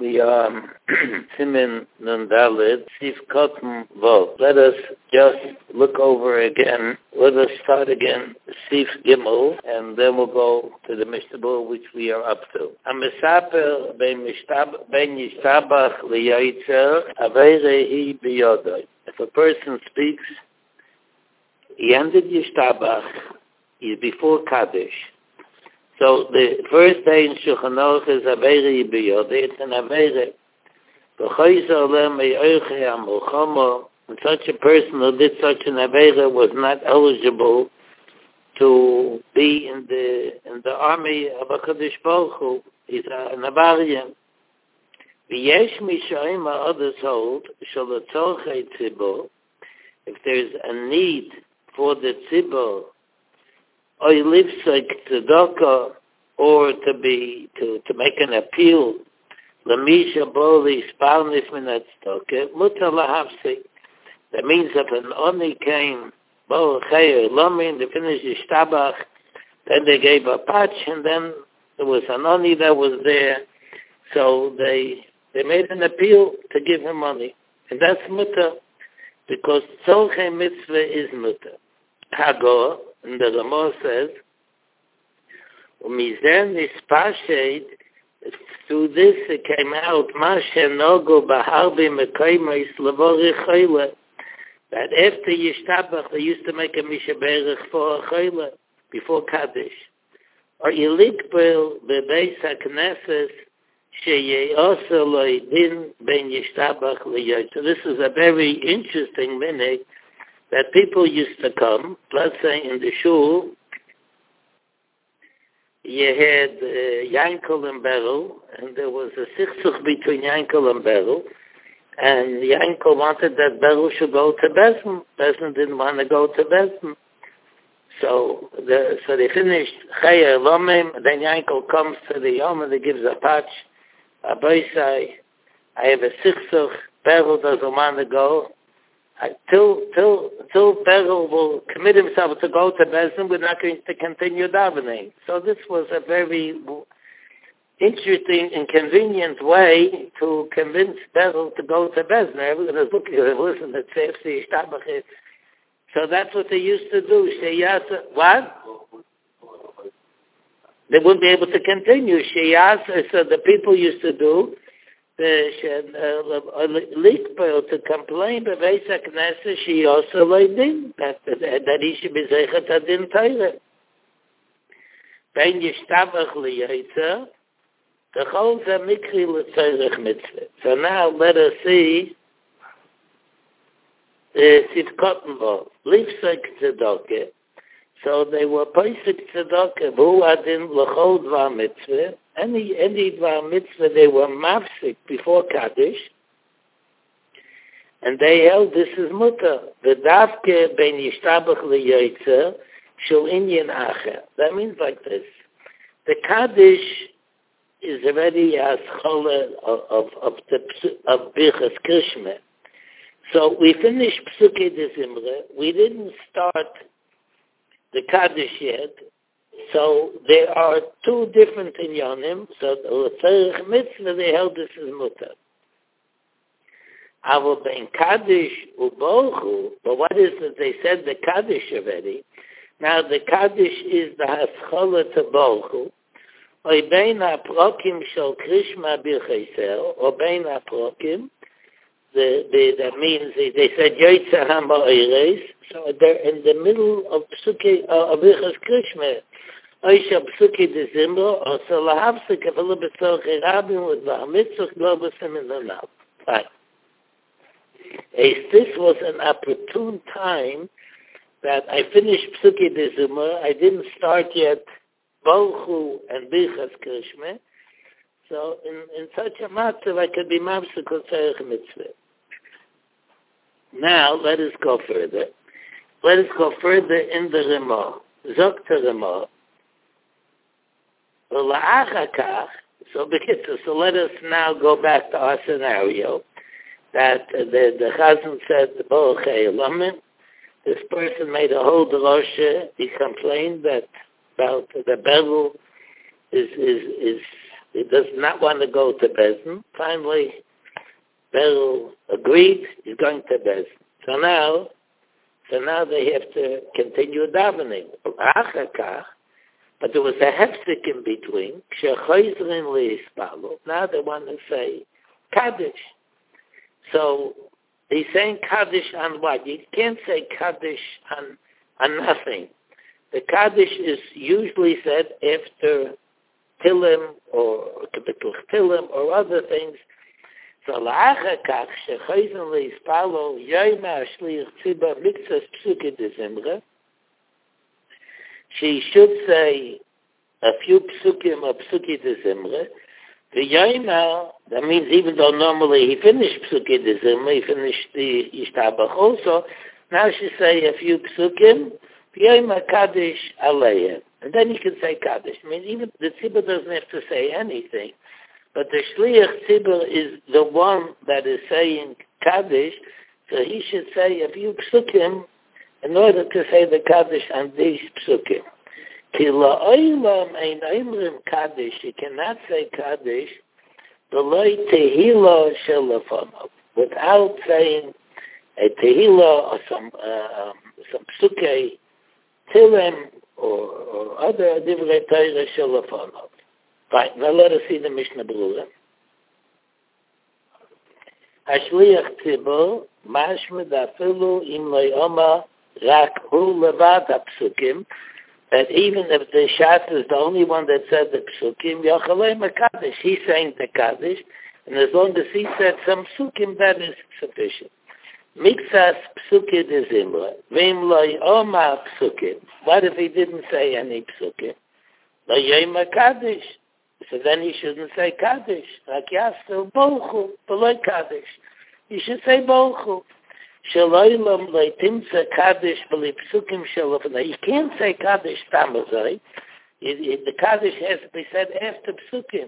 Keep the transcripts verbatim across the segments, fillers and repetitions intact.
We are Simin Nandalid, Sif Cotton Vol. Let us just look over again. Let us start again, Sif Gimel, and then we'll go to the Mishnah, which we are up to. Amisaper ben Yishtabach liyaitzer aveirehi biyodai. If a person speaks, he ended Yishtabach, he's before Kaddish. So the first day in Shulchan Aruch is Aveire Biyodei. It's an Aveire. And such a person who did such an Aveire was not eligible to be in the in the army of HaKadosh Baruch Hu. He's an Avarian. V'yesh mishayim others hold shalatzorchei tzibur. If there's a need for the tzibur, or he lives like tzedakah, or to be to, to make an appeal, l'misha boli sparnif min tzedakah, mutar lahavsik. That means if an oni came, bo chayer lomin, to finish yishtabach, then they gave a patch, and then there was an oni that was there, so they they made an appeal to give him money, and that's mutar, because tzorchei mitzvah is mutar. Hagor, and the Ramah says, "Umizen ispashed." Through this, it came out, "Mashe nogo baharbi mekaymeis levorich chayla." That after Yishtabach, they used to make a mishaberich for a chayla before Kaddish. Or yilikbel bebeis hakneses sheyeoser loydin ben Yishtabach liyot. So this is a very interesting minhag. That people used to come, let's say in the shul, you had uh, Yankel and Beryl, and there was a sichsuch between Yankel and Beryl, and Yankel wanted that Beryl should go to Bezdin. Bezdin didn't want to go to Bezdin. So the, so they finished Chayer Lomim, then Yankel comes to the Yom and he gives a patch, a boisai, I have a sichsuch, Beryl doesn't want to go. Till till till Beryl will commit himself to go to Bezdin, we're not going to continue davening. So this was a very interesting and convenient way to convince Beryl to go to Bezdin. Everyone is looking at him, listen, it's Sefsi Yishtabach. So that's what they used to do. Sheyasa, what? They wouldn't be able to continue. Sheyasa, so the people used to do. The Likbel to complain, but Beisa Knesset, she also laid in that that he should be zeichet adin Torah. Ben Yishtabach liyaitzer, the whole zamikri l'tzorech mitzvah. So now let us see Sivkot involved. Lifsek tzedakah. So they were Pesach tzedakah, who adin l'chol dvar mitzvah. Any any dvar mitzvah they were mafsik before Kaddish, and they held this is mutar. The davke ben yishtabach liyaitzer shel inyan acher. That means like this: the Kaddish is already a scholar of of of the of Birchas Krishma. So we finished Psukei de Zimra. We didn't start the Kaddish yet. So there are two different inyanim. So the Tzorech Mitzvah, they held this is mutar. Avo ben Kaddish u'Baruch, but what is it? They said the Kaddish already. Now the Kaddish is the Haskalah to Baruch Hu. Or bein ha'prokim shel Krishma b'cheiser, or bein ha'prokim. The, the, that means they, they said Yoitza HaMa'ires. So they're in the middle of Psukei of Birchas Krishma. Oisha Psukei de Zimra, or so lahavsik a little bit so cherabim with v'hamitzach globusim in the now. Fine. This was an opportune time that I finished Psukei de Zimra. I didn't start yet Baruch Hu and Birchas Krishma. So in, in such a matzav I could be mafsik or tzorech mitzvah. Now let us go further. Let us go further in the Ramah. Zok to Ramah. So, so let us now go back to our scenario that uh, the the Chazan said the Baruch Elamim. This person made a whole drosha. He complained that about the Beryl is is is he does not want to go to Bezdin. Finally, Berel agreed, he's going to Bezdin. So now, so now they have to continue davening. But there was a hefsek in between. Now they want to say Kaddish. So he's saying Kaddish on what? You can't say Kaddish on, on nothing. The Kaddish is usually said after Tilim or Tilim or other things. So la'acha kach shechoizen le'ispalo yoyma ashliach tzibah mitzvahs psukim de zimra. She should say a few psukim of psukim de zimra. The yoyma, that means even though normally he finished psukim de zimra, he finished the yishtabach also, now she say a few psukim, yoyma kaddish aleihem. And then you can say kaddish. I mean, even the tzibah doesn't have to say anything. But the Shliach Tzibur is the one that is saying Kaddish, so he should say a few psukim in order to say the Kaddish on these psukim. Ki la'olam ein oimrim Kaddish, you cannot say Kaddish, b'loi tehillah shel lefanov, without saying a tehillah or some, uh, some psukei, tilim, or, or other divrei Torah shel lefanov. Right, now let us see the Mishnah Berurah. Hashliach Tzibur, mashmed afilu im le'oma rak hu levad ha'psukim, that even if the Shat is the only one that said the psukim, yachalei mekadesh, he's saying the kaddish, and as long as he said some psukim, that is sufficient. Mixas psukim de zimra, v'im le'oma psukim. What if he didn't say any psukim? Le'yei mekadesh. So then he shouldn't say Kaddish. Like Yastel, Bolchu, Beloi Kaddish. He should say Bolchu. Shaloilam leitimtza Kaddish b'li psukim shalofana. You can't say Kaddish tamazai. The Kaddish has to be said after psukim.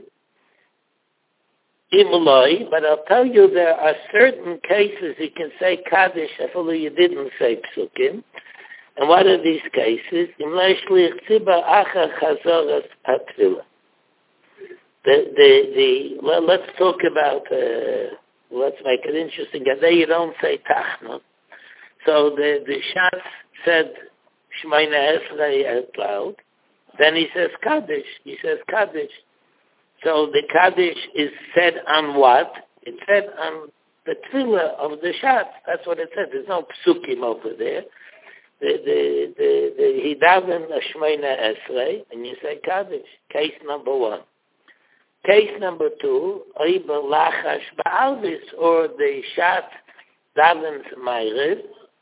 Imloi, but I'll tell you there are certain cases you can say Kaddish although you didn't say psukim. And what are these cases? Imloi shliach tziba acha chazoras hatfilah. The, the, the, well, let's talk about, uh, let's make it interesting. And there you don't say Tachnon. So the, the Shat said Shemaina Esrei out loud. Then he says Kaddish. He says Kaddish. So the Kaddish is said on what? It's said on the Tefillah of the Shat. That's what it said. There's no psukim over there. The, the, the, the, he daven a Shemaina Esrei, and you say Kaddish. Case number one. Case number two, Oiba Lachash Ba'alvis, or the Shat davens Ma'ariv,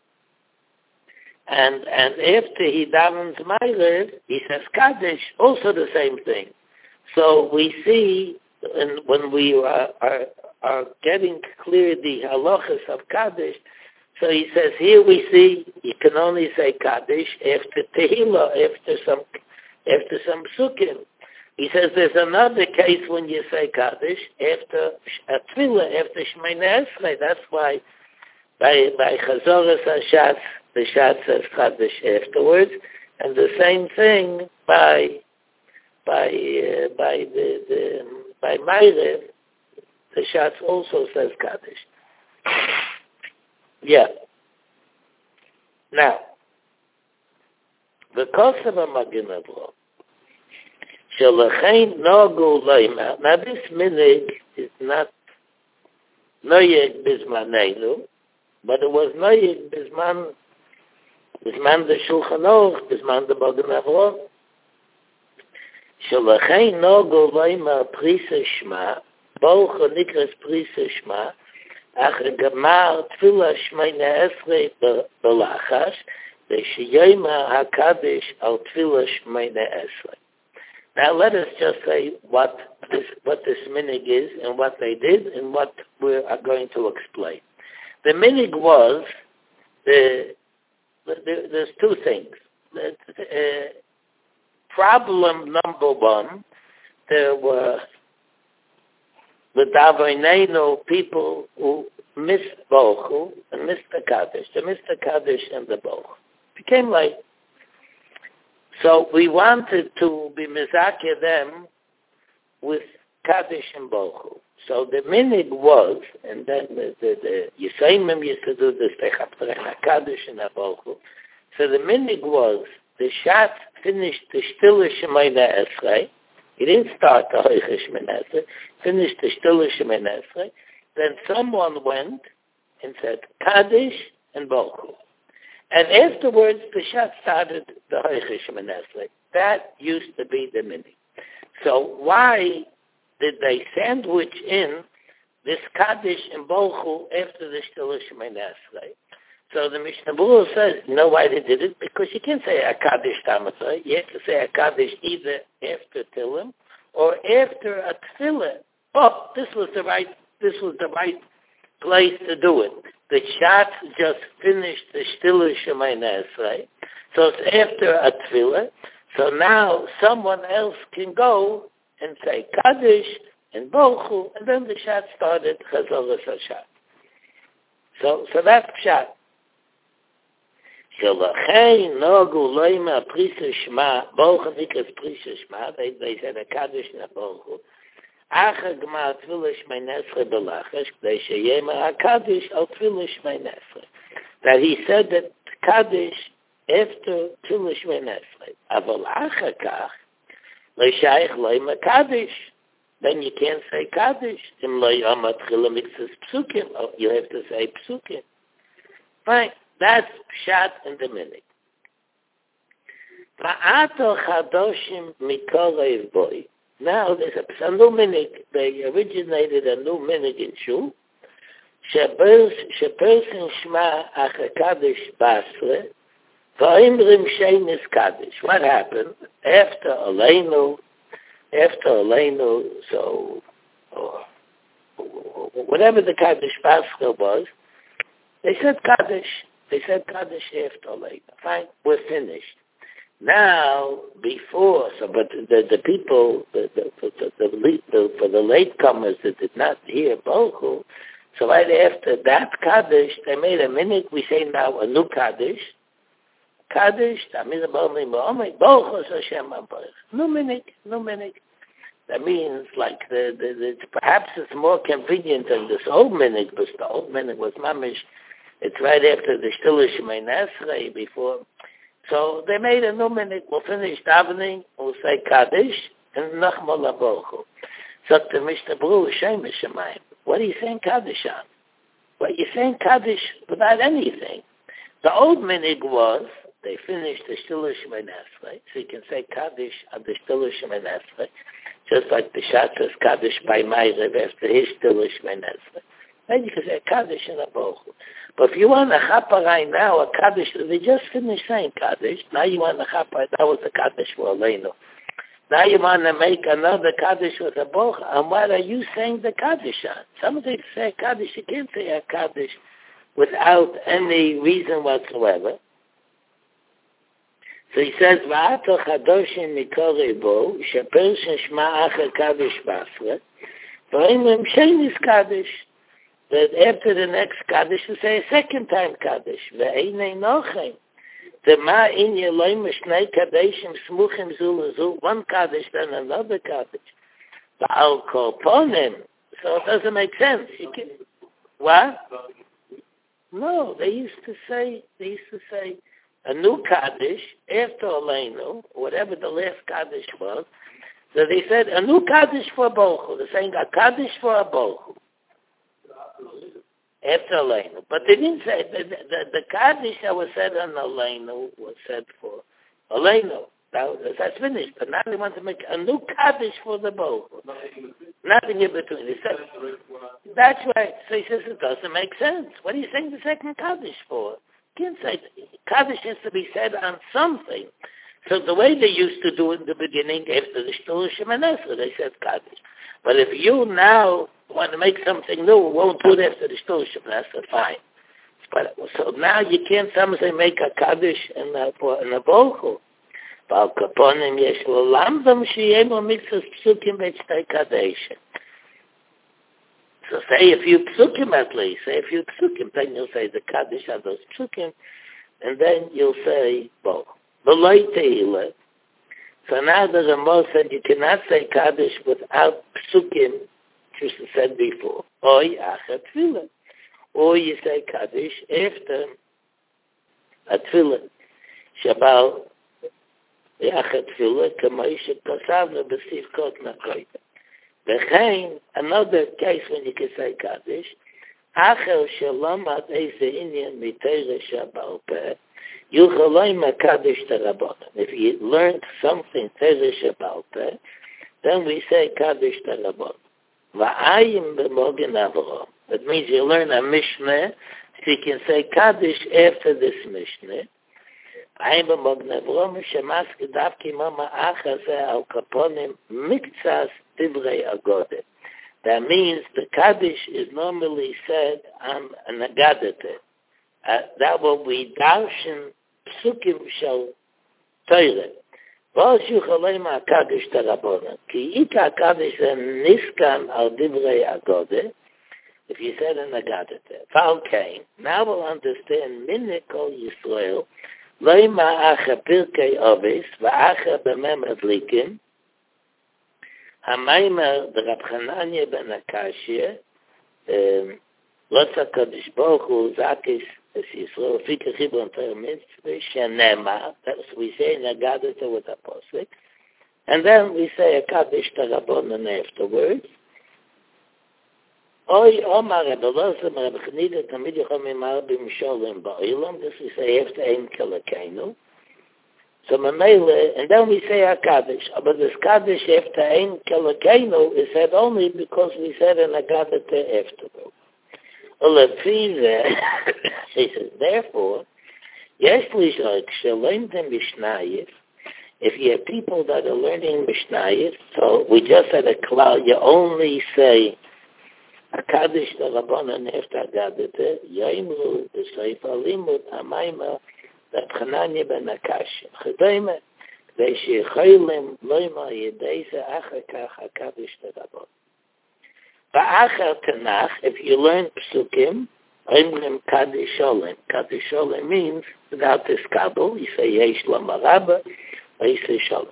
and and after he davens Ma'ariv, he says Kaddish, also the same thing. So we see, and when we are, are, are getting clear the halachas of Kaddish, so he says, here we see, you can only say Kaddish after Tehillah, after some, after some Sukkim. He says there's another case when you say Kaddish after a Tefillah, after Shemaina Esrei. That's why by by Chazoras HaShatz, the Shat says Kaddish afterwards, and the same thing by by uh, by the, the by Ma'ariv, the Shat also says Kaddish. Yeah. Now, the Kosev HaMagen Avraham. Shalachain Nogu Loima. Now this minig is not Noyeg Bismanenu, but it was Noyeg Bisman, Bisman the Shulchan Aruch, Bisman the Magen Avraham. Shalachain Nogu Loima Prisa Shma, Bolcha Nikras Prisa Shma, Ach Gemar Tfilah Shemaina Esrei Belachash, the Sheyema HaKadosh Al Tfilah Shemaina Esrei. Now let us just say what this what this minig is and what they did and what we are going to explain. The minig was the, the, the there's two things. The, uh, problem number one, there were the Davinenu people who missed Bochu and missed the Kaddish. They missed the Kaddish and the Bochu. Became late. So we wanted to be mizakeh them with Kaddish and Bochu. So the minig was, and then the, the, the Yisayimim used to do this, they have to have a Kaddish and a Bochu. So the minig was, the Shat finished the Stille Shemayna Esrei. He didn't start the Hoiche Shemayna Esrei, finished the Stille Shemayna Esrei. Then someone went and said Kaddish and Bochu. And afterwards, the Shat started the Hoiche Shemayna Esrei. That used to be the minig. So why did they sandwich in this Kaddish and Bochu after the Stille Shemayna Esrei? So the Mishnah Berurah says, you know why they did it? Because you can't say a Kaddish Tamatzah. You have to say a Kaddish either after Tillim or after a Tefillah. Oh, this was the right, this was the right place to do it. The Shat just finished the Stille Shemayna Esrei, so it's after a Tefillah. So now someone else can go and say Kaddish and Bochu, and then the Shat started Chazoras HaShat. So, so that's Pshat. Shalachei nogu loima prisa shma, Bochu nikas prisa shma, they, they said a Kaddish and a Bochu. Acha gma Tefillah Shemayna Esrei belachash, k'dei sheyema HaKaddish al Tefillah Shemayna Esrei. That he said that Kaddish after Tefillah Shemayna Esrei. Aval acha kach, le'shayich loima Kaddish. Then you can't say Kaddish. Im lo yom atchila mitzvahs psukim. Oh, you have to say psukim. Fine. That's pshat in the minig. Va'ato chadoshim mikorev boy. Now there's a, a new minig. They originated a new minig in Shul. Sheperson shma acha Kaddish basre. Va'imrim shenis Kaddish. What happened? After Aleinu, after Aleinu, so, or, whatever the Kaddish basre was, they said Kaddish. They said Kaddish after Aleinu. Fine, we're finished. Now, before, so, but the, the people, the, the, the, the, the, for the latecomers that did not hear Bochu, so right after that Kaddish, they made a minute, we say now a new Kaddish. Kaddish, Tamid B'Omri B'Omri, Bochu Hashem Abayich. No minute, no minute. That means, like, the, the, the, perhaps it's more convenient than this old minute, because the old minute was mamish. It's right after the Stille Shemayna Esrei, before. So they made a new minute. We'll finish davening, we'll say Kaddish, and Nachmal Bochu. So the Mishnah Berurah, Shem Shemayim. What are you saying Kaddish on? Well, you're saying Kaddish without anything. The old minhag was, they finished the Stille Shemayna Esrei, so you can say Kaddish on the Stille Shemayna Esrei, just like the Shat says Kaddish by Ma'ariv after his Stille Shemayna Esrei. Then you can say Kaddish and a Bochu. But if you want a Chapa right now, a Kaddish, they just finished saying Kaddish. Now you want a Chapa, that was the Kaddish for Aleinu. Now you want to make another Kaddish with a Bochu. And what are you saying the Kaddish on? Somebody say Kaddish, you can't say a Kaddish without any reason whatsoever. So he says, V'ato chadoshim mikorei bo, shepershon shma acher Kaddish basra, v'imrim shenis Kaddish. That after the next Kaddish, you say a second time Kaddish. Ve'einei nochem. The ma in yeloim shnei Kaddishim smuchim zu lezu. One Kaddish, then another Kaddish. Ba'al kol ponim. So it doesn't make sense. You can, what? No, they used to say, they used to say a new Kaddish after Aleinu, whatever the last Kaddish was. So they said a new Kaddish for a Bochu. They're saying a Kaddish for a Bochu. After Aleinu. But they didn't say, the, the, the Kaddish that was said on Aleinu was said for Aleinu. That, that's finished. But now they want to make a new Kaddish for the Bochu. Nothing in between. They said, that's right. So he says it doesn't make sense. What are you saying the second Kaddish for? You can't say, Kaddish has to be said on something. So the way they used to do it in the beginning, after the Stille Shemayna Esrei, they said Kaddish. But if you now want to make something new, won't do it after the Stille Shemayna Esrei, fine. But, so now you can't somebody make a Kaddish and a, and a Bochu. Ba'al kaponim yesh l'lamdam sheyemo mitzvahs psukim v'tztei Kaddishim. So say a few psukim at least, say a few psukim, then you'll say the Kaddish are those psukim, and then you'll say Bochu. B'loi te'ila, So now the Ramah said you cannot say Kaddish without psukim, which was said before. Or Achar Tefillah. Or you say Kaddish after a Tefillah. Shabal Achar Tefillah, Kamosh Kasavna B'Siv Kot Nakoyta. V'chein, another case when you can say Kaddish, Achar Shalamat Eise Inyan Mitera Shabal Peh, Yuchaloyma Kaddish Terabon. If you learned something Tera Shabal Peh, then we say Kaddish Terabon. Va'ayim B'Mogen Avrom. That means you learn a Mishnah, so you can say Kaddish after this Mishnah. Va'ayim B'Mogen Avrom, Shemas Kedav Kimama Achar Zeh Al Kaponim Miktsas Divrei Agode. That means the Kaddish is normally said on an Agadete. Uh, that will be Darshan Psukim Shal Teire. Vos Yuchaleima Kaddish Terabona. Ki Ika Kaddish Niskan Al Divrei Agode. If you said an Agadete. Fal Kain. Now we'll understand Minikol Yisrael. Loima Acha Pirkei Ovis. Va'acha B'mem Adlikim. Hamaymer the Rab Chananya ben Akashia, Lotz HaKadosh Baruch Hu Zakis Es Yisrael Fika Chibron Torah Mitzvah Shenema. That's we say in Agadata with a posik, and then we say a Kaddish Tarabonon afterwards. Oy Omar Rebbe Losem Rebbe Chanida Tamid Yocham Imar B'Misholim Ba'ilam. This we say after Ein Kelekenu. So Mamele, and then we say a Kaddish. But this Kaddish after Ein Kelekenu is said only because we said an Agadata afterwards. He says, therefore, yes, if you have people that are learning Mishnayos, so we just had a cloud, you only say a Kaddish the Rabbanan after Agadata, Yaimru, the Seif Alimut, Amayma, that Chananya ben Akash. Chedayme, they shecholim loima yedeisa achar kach HaKaddish Terabon. Ba'achar Tanach, if you learn Psukim, Oimrim Kaddish Olim. Kaddish Olim means, without this Kabul, you say Yesh Lamarabba, or you say Shalom.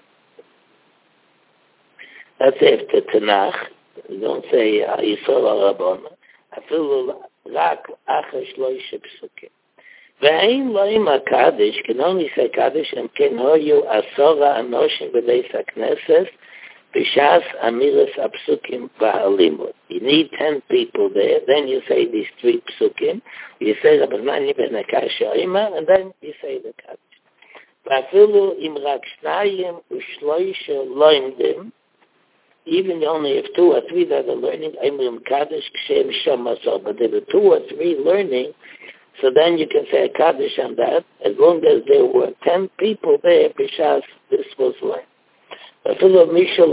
That's after Tanach. You don't say Yisrael Rabbona. Afilu Rak Achar Shloisha Psukim. Ve'ein loim HaKaddish, can only say Kaddish, and can hoyu asora anoshim b'beis HaKnesses, b'shas amiras apsukim v'halimut. You need ten people there, then you say these three psukim, you say Rabbi Nani ben Akashia Omer, and then you say the Kaddish. V'afilu im rak shnayim u'shloisha loimdim, even you only have two or three that are learning, Oimrim Kaddish k'shem shomazor, but there are two or three learning, so then you can say a Kaddish on that, as long as there were ten people there, b'shas this was learned. Now,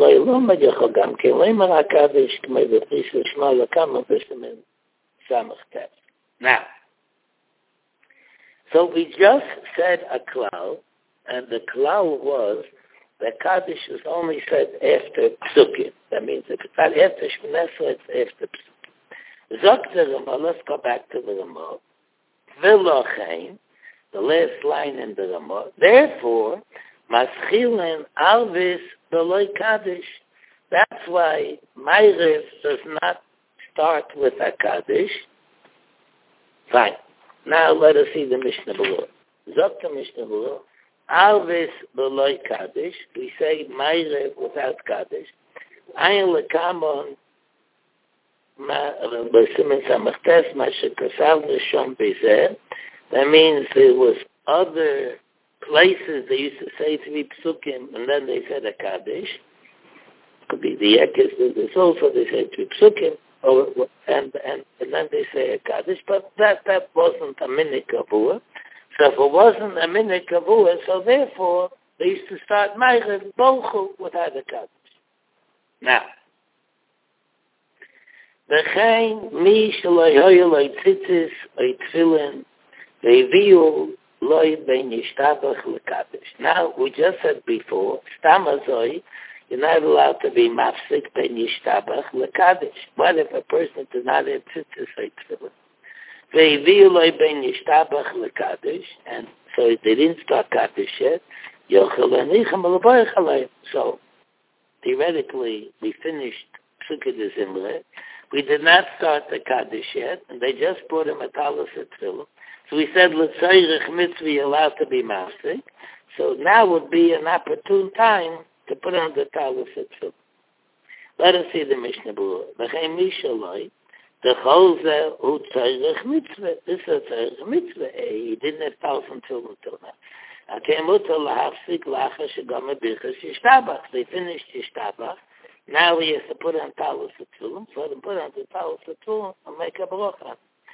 so we just said a klal, and the klal was that Kaddish is only said after Psukim. That means if it's not after Shmoneh Esrei, it's after Psukim. Zok the Ramah, let's go back to the Ramah. V'lochein, the last line in the Ramah. Therefore, Maschilen Alvis B'loi Kaddish. That's why Ma'ariv does not start with a Kaddish. Fine. Now let us see the Mishnah below. Zok the Mishnah below. Alvis B'loi Kaddish. We say Ma'ariv without Kaddish. Ayin Lekamon that means there was other places they used to say three psukim and then they said a Kaddish. Could be the Ekes, there's also they say three psukim or, and, and, and then they say a Kaddish, but that, that wasn't a minhag kavua. So if it wasn't a minhag kavua, so therefore they used to start Ma'ariv Bolchu without a Kaddish. Now, V'chein mi shaloi hoyo loi tzitzis oi tefillin ve'viu loi ben yishtabach l'kaddish. Now, we just said before, stamazoi, you're not allowed to be mafsik ben yishtabach l'kaddish. What if a person does not have tzitzis oi tefillin? Ve'viu loi ben yishtabach l'kaddish, and so they didn't start kaddish yet. So, theoretically, we finished Psukkah de Zimre. We did not start the Kaddish yet, and they just brought him a talus at Tefillah. So we said, L'tzayrich mitzvah allowed to be mafsik. So now would be an opportune time to put on the talus at Tefillah. Let us see the Mishnah Berurah. V'chein mishaloi, the cholze hu tzayrich mitzvah. This is a tzayrich mitzvah. He didn't have talus until until now. They finished Yishtabach. Now he has to put on talus at Tefillah. So they put on the talus at Tefillah and make a bracha.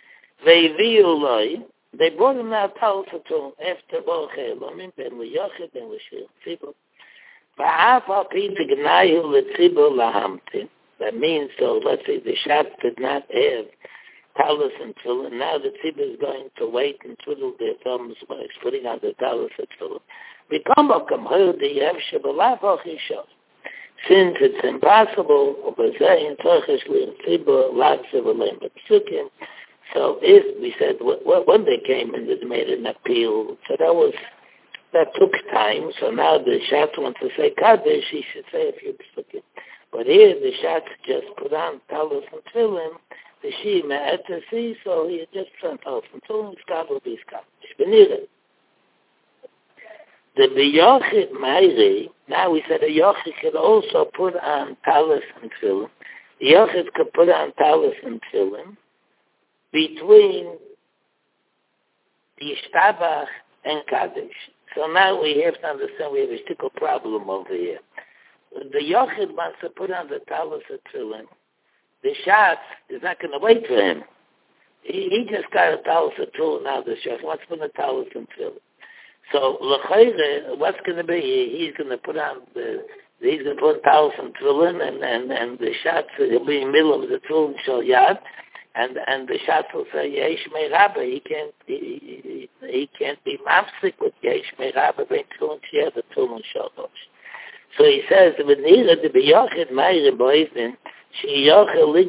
They brought him now talus at Tefillah after bracha Elohim, ben liyachid, ben l'shir tzibur. That means, so let's say the Shabbat did not have talus and tefillin. Now the tzibur is going to wait and twiddle their thumbs by putting on the talus and tefillin. Since it's impossible, so if we said when they came and they made an appeal, so that was that took time. So now the Shat wants to say Kaddish, he should say a few psukim. But here the Shat just put on talus and tefillin. The Shima at the sea, so he just sent out from Tulin Skabel be Skabel. The B'Yochid Meiri, now we said a Yochid could also put on talus and tefillin. The Yochid could put on talus and tefillin between the Yishtabach and Kaddish. So now we have to understand we have a stickle problem over here. The Yochid wants to put on the talus and tefillin. The Shat is not going to wait for him. He, he just got a talus and tefillin now. The Shat wants to put a talus and tefillin. So l'chayre, what's going to be? He's going to put on the. He's going to put talus and tefillin, and and and the Shat will be in the middle of the tefillin shel yad, and and the Shat will say yesh mei rabba. He can't he, he, he can't be mafsik with yesh mei rabba bein tefillin shel the tefillin shel rosh. So he says v'nira de b'yochid meiri boivin. It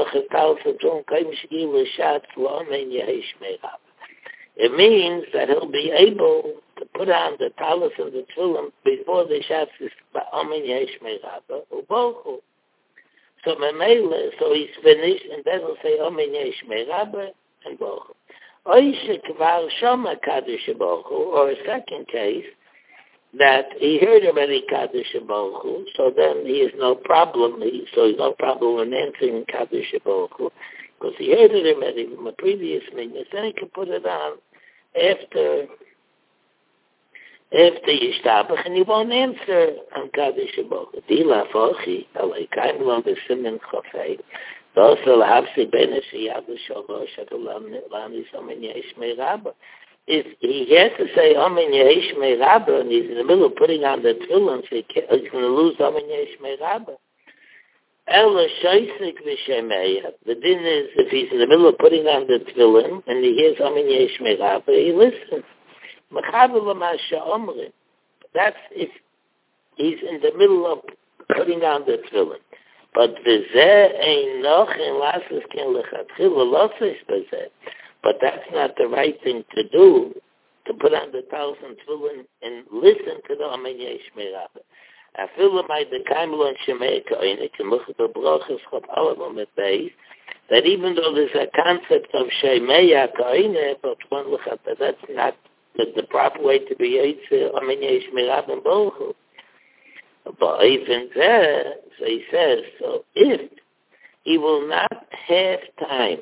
means that he'll be able to put on the talus and the tefillin before the Shabbat is Amen Yesh Meirabah Ubochu. So Memele, so he's finished, and then he'll say Amen Yesh Meirabah and Bochu. Oishe Kvar Shoma Kaddish Bochu, or a second case, that he heard already Kaddish Baruch Hu, so then he has no problem, he, so he's no problem in answering Kaddish Baruch Hu, because he heard it already from a previous minyan, then he can put it on after after Yishtabach, and he won't answer on Kaddish Baruch Hu. Dila Fochi, Alaikaim Lo B'Simen Chofei, Dosel Hafsi Benesh Yadu Shalosh Adulam Nitlan Yisomen Yesh Meirabah. If he has to say Amen Yesh Meirabah and he's in the middle of putting on the tefillin, so he he's going to lose Amen Yesh Meirabah. Ela Shaisik V'Shemeya. The din is if he's in the middle of putting on the tefillin and he hears Amen Yesh Meirabah, he listens. Mechaber L'Masha Omrim. That's if he's in the middle of putting on the tefillin. But V'zeh Ein Noch in Lasses Ken Lechatchila Losses B'zeh. But that's not the right thing to do, to put on the talus and tefillin and listen to the Amen Yesh Meirabah. Afilu may the kaimel and shemei ka'oinik and look at the brachas chop alavim at base, that even though there's a concept of shemei ka'oinik, but one look at that, that's not the, the proper way to be Yitzhak Amen Yesh Meirabah and Bochu. But even there, so he says, so if he will not have time,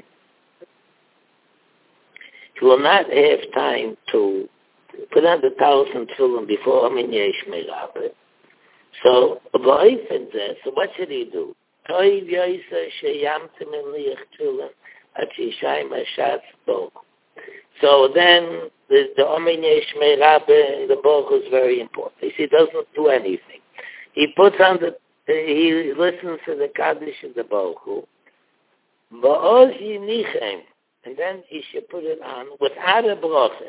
he will not have time to put on the talus and tefillin before Amen Yesh Meirabah. So, so what should he do? So then the, the Amen Yesh Meirabah in the Bochu is very important. He see, doesn't do anything. He puts on the, he listens to the Kaddish in the Bochu. And then he should put it on without a bracha.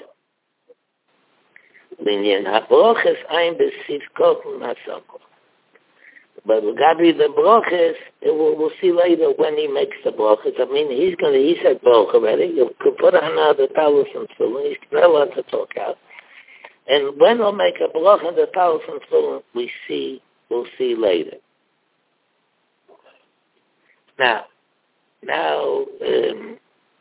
Binyan ha-brachas ein b'sivkot n'asakot. But Gabi the brachas, we'll, we'll see later when he makes the brachas. I mean, he's going to, he said bracha already. You could put on now the talus and tefillin. He's not allowed to talk out. And when we'll make a block on the thousand tefillin, we see, we'll see later. Now, now, um,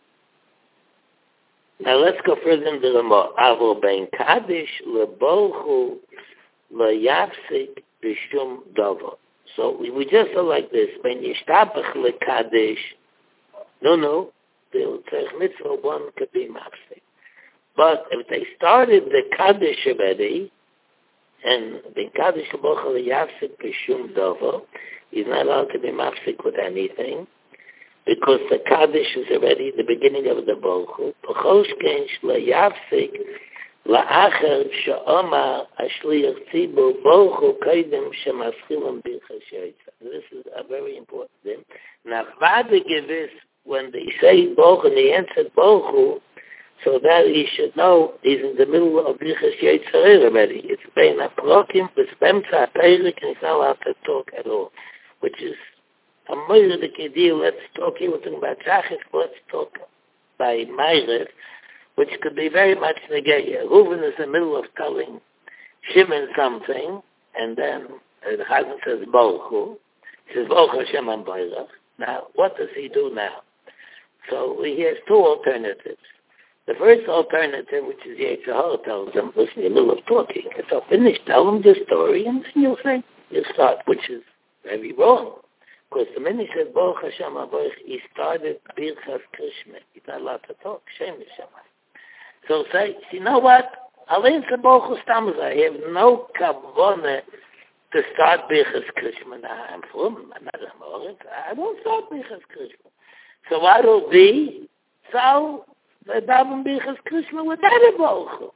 now let's go further into the more. Avol ben Kaddish lebolchu leyafsik b'shum davar. So we, we just go like this. When yishtabach lekaddish, no, no, the tzarich mitzvah one could be mafsik. But if they started the kaddish already, and the kaddish lebolchu leyafsik b'shum davar, he's not allowed to be mafsik with anything, because the kaddish is already the beginning of the bolchu. B'choshken sh'leyafsik la'acher she'omar ashliach tzibur bolchu kaidem shemaschilim birchas sheitza. This is a very important thing. Now, Vada Gevis, when they say bolchu and they answer bolchu, so that he should know he's in the middle of birchas sheitza already. It's bein ha'prokim v'spemtza ha'peirik, and he's not allowed to talk at all, which is a moiridik idea. Let's talk here, we're talking about Shachis, let's talk by Meirev, which could be very much negaya. Reuven is in the middle of telling Shimon something, and then uh, the Chazan says, Bolchu. He says, Bolchu Hashem and Bayrach. Now, what does he do now? So he has two alternatives. The first alternative, which is Yetzer Hara, tells him, listen, in the middle of talking. So finish, tell him the story, and then you'll say, you'll start, which is very wrong. Because the minute he said, Baruch Hashem HaBarech, he started Birchas Krishma. He's not allowed to talk. Shem Hashem. So say, you know what? I'll answer Baruch Hashem. I have no kavanah to start Birchas Krishma. Now, I'm from, I'm not a Moritz. I don't start Birchas Krishma. So what will be? So, the Daven Birchas Krishma without a Baruch.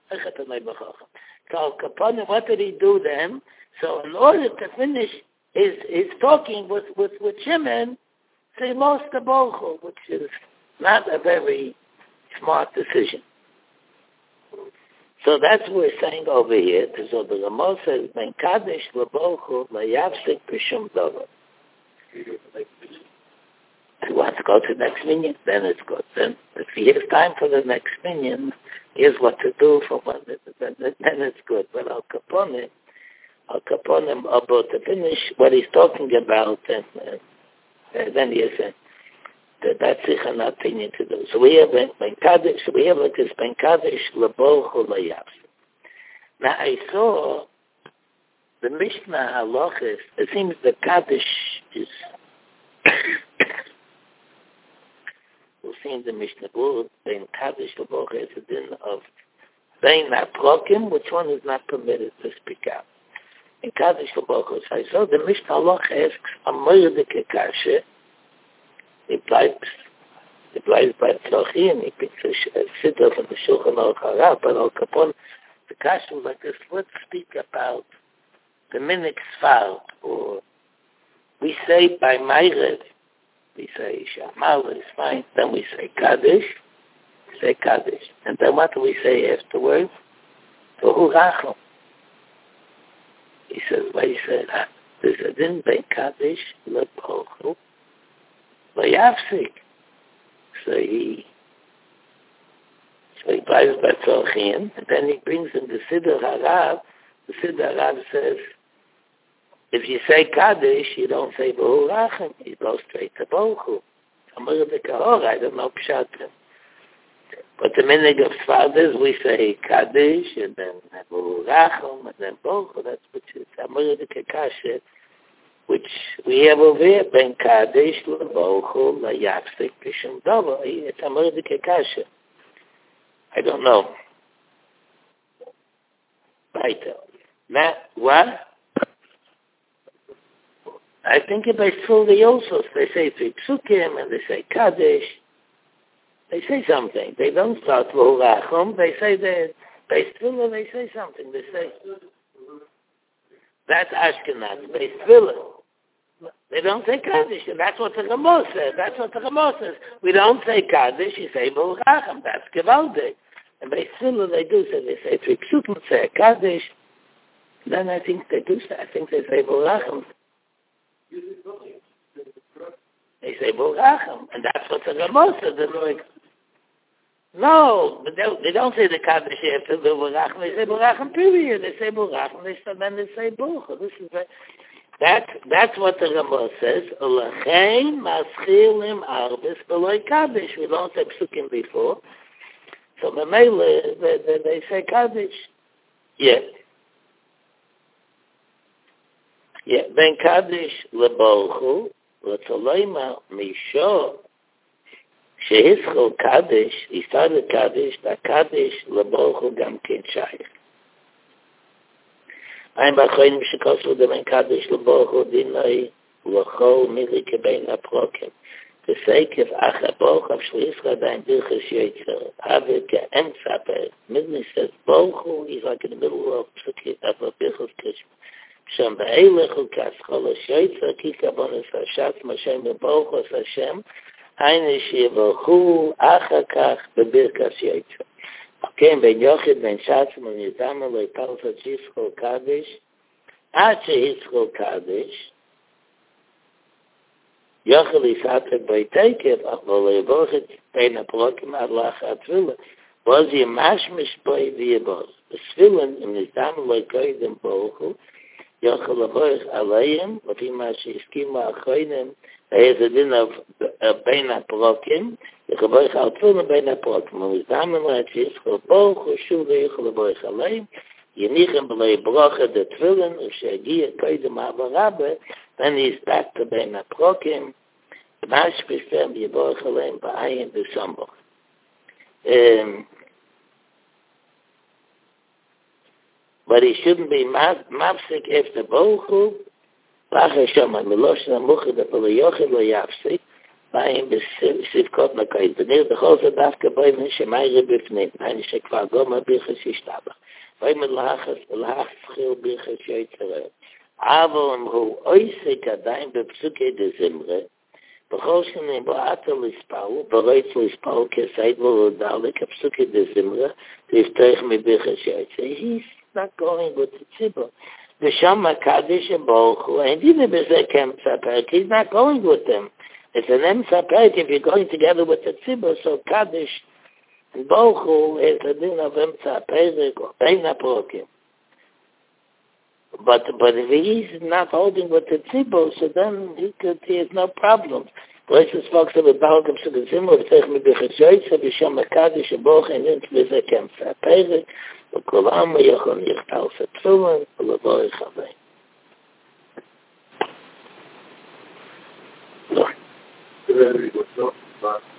So, Kapanim, what did he do then? So, in order to finish Is is talking with, with, with Shimon, so he lost the Bolchu, which is not a very smart decision. So that's what we're saying over here. So the Ramah says, Ben Kaddish lebolchu leyafsik b'shum davar. He wants to go to the next minion, then it's good. Then if he has time for the next minion, here's what to do for one, then, then it's good. But Al Kaponim, Al Kaponim, about to finish what he's talking about, and uh, then he said that that's an opinion to do. So we have Ben Kaddish, so we have like this Ben Kaddish lebolchu leyafsik. Now I saw the Mishnah Halachis. It seems the Kaddish is. We'll see in the Mishnah Berurah, Ben Kaddish lebolchu is a din of bein ha'prokim, which one is not permitted to speak out. In Kaddish lebolchu, so I saw the Mishnah Halacha asks a moiridik kasha. He bleibt, he bleibt by Tzlochi, and he picks a siddur from the Shulchan Aruch HaRav, but Al Kapon, the kasha was like this. Let's speak about the minik sfar, or we say by Meirev, we say Shamal is fine, then we say Kaddish, we say Kaddish, and then what do we say afterwards? Tohu Rachel. He says, what he said, ah, there's a din by Kaddish, lebolchu, leyafsik. So he, so he buys by Tzolchim, and then he brings in the Siddur Harav. The Siddur Harav says, if you say Kaddish, you don't say Behu Rachem, you go straight to Bolchu. Amar the Kahor, I don't know Pshat. But the minig of Sfardas, we say Kaddish, and then Behu Rachem, and then Bolchu. That's which is Amar the Kasha, which we have over here, Ben Kaddish, lebolchu, leyafsik, b'shum davar. It's Amar the Kasha. I don't know. Right. Now, what? I think if I saw the Yosos, they say three psukim, and they say Kaddish. They say something. They don't start Behu Rachem. They say that Beis Tefillah, they say something. They say, that's Ashkenaz, Beis Tefillah. They don't say Kaddish, and that's what the Ramah says. That's what the Ramah says. We don't say Kaddish, you say Behu Rachem. That's Gevaldik. And Beis Tefillah, they do say, they say three psukim, say Kaddish. Then I think they do say, I think they say Behu Rachem. They say Behu Rachem, and that's what the Ramah says. Like, No, they don't, they don't say the Kaddish after the Barachim. They say Barachim period. They say Barachim. They say, then they say Baruch. This is a, that's that's what the Ramah says. Olachein maschilim arbis beloy Kaddish. We don't say psukim before. So the Mele, they, they, they say Kaddish. Yeah. Yeah. Ben Kaddish leBaruchu l'tolema misho. Shehischol Kaddish, he started Kaddish, that Kaddish leBaruchu gam ken shaykh. I'm b'choinim shekosu demen Kaddish leBaruchu dinoi l'chol mili kebein haprokim. The sake of Acha Baruch of Shlichus Dain Birchas Yotzer. Ave ke'em saper. Midney says Baruchu, he's like in the middle of of Birchas Kishma. Shem be'elech u'kaschol Yotzer ki kabonis Hashem Hashem beBaruchu Hashem. Eine Shivachu Achakach bebirkas Yotzer. Okay, ben Yochid ben Shatzim and Yizama lo Yipalsa Yischol Kaddish. Ad shehischol Kaddish. Yochid Yisatek b'Yitekev ach lo Yibochid bein HaProkim ad lach HaTfilah. Was Yimashmish b'Y v'Yibos. B'Sfilen im Yizama lo Yikoydim Baruchu. Yochid Laboich Aleim v'Fi ma shehiskim la'achoydim. There is a din of Bein HaProkim, Yechaboich Al-Tfilah Bein HaProkim. When we examine that, Yischol Baruch, Shuv Yichol Laboich Aleim, Yenichem B'lei Bracha the Tefillin, U'shegiya Koydem HaVarabbe, then he's back to Bein HaProkim, Mashpish Them Yiboich Aleim Ba'ayin B'Samboch. But he shouldn't be mafsik after Baruch. Lacher Shama Miloshna Muchid Apolo Yochid Lo Yafsik Ba'im B'Sivkot Makayid B'nir B'Cholza Dafka B'Im Shemayre B'Fnei B'Hain Shekvar Goma B'Chas Yishtabach B'Im L'Hachas L'Hach Schil B'Chas Yotzeret Avo Amru Oisik Adayim B'Psukei De Zimre B'Chol Shneim B'Ato L'Ispal B'Roitz L'Ispal Kesaid V'Lodalik B'Psukei De Zimre T'Ifteich M'B'Chas Yotzeret. He's not going with the Tzibur. The Shama Kaddish and Baruchu, and even if it's a Kem Sapek, he's not going with them. It's an Em Sapek if you're going together with the Tzibur, so Kaddish and Baruchu is a din of Em Sapek or Bein HaProkim. But, but if he's not holding with the Tzibur, so then he could, he has no problem. Places folks have a Baruch of Sukkot Tech M'Bechas Yotzer, the Shama Kaddish and Baruchu, and then it's a Kem Sapek. וכל העם יכול יכתל סתפילן ולבוא יחווה. לא.